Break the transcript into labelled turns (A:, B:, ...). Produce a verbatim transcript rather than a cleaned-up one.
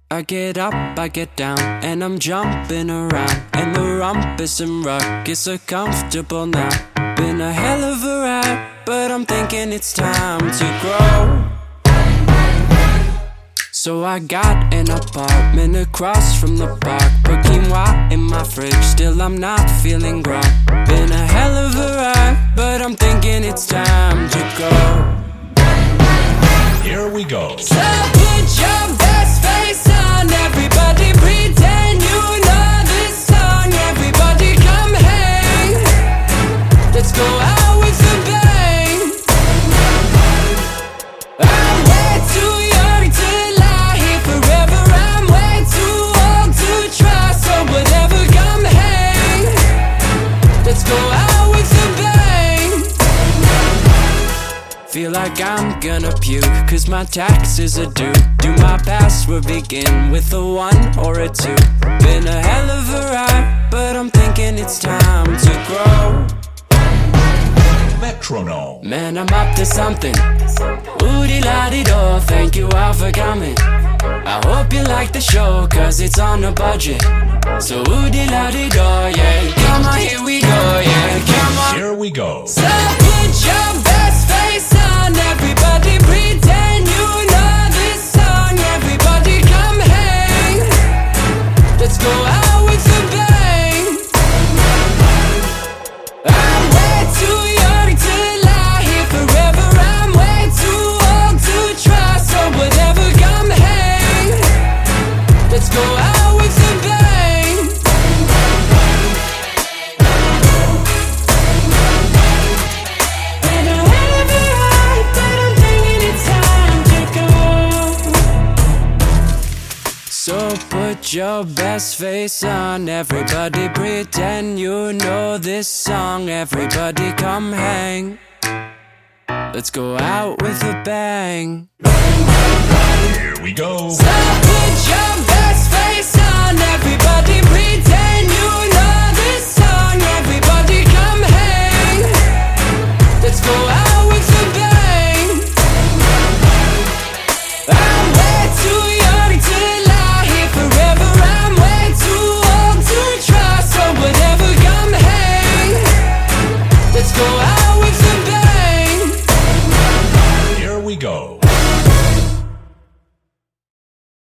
A: I get up, I get down, and I'm jumping around, and the rumpus and ruckus are comfortable now. Been a hell of a ride, but I'm thinking it's time to grow. So I got an apartment across from the park, put quinoa in my fridge, still I'm not feeling grown. Been a hell of a ride, but I'm thinking it's time to go.
B: Here we go.
A: So put your best face on, everybody pretend you know this song. Everybody come hang, let's go out with a bang. I'm way too young to lie here forever, I'm way too old to try. So whatever, come hang, let's go out with a bang. Feel like I'm gonna puke, cause my taxes are due. Do my password begin with a one or a two? Been a hell of a ride, but I'm thinking it's time to grow.
B: Metronome.
A: Man, I'm up to something. Oodie-la-dee-do, thank you all for coming. I hope you like the show, cause it's on a budget. So oodie-la-dee-do, yeah. Come on, here we go, yeah. Come on.
B: Here we go.
A: So put your best face on, everybody pretend you know this song. Everybody come hang, let's go out with a bang. I'm way too young to lie here forever, I'm way too old to try. So whatever, come hang, let's go out with a bang. So put your best face on, everybody pretend you know this song. Everybody come hang, let's go out with a bang.
B: Here we go.
A: So put your best face on, everybody pretend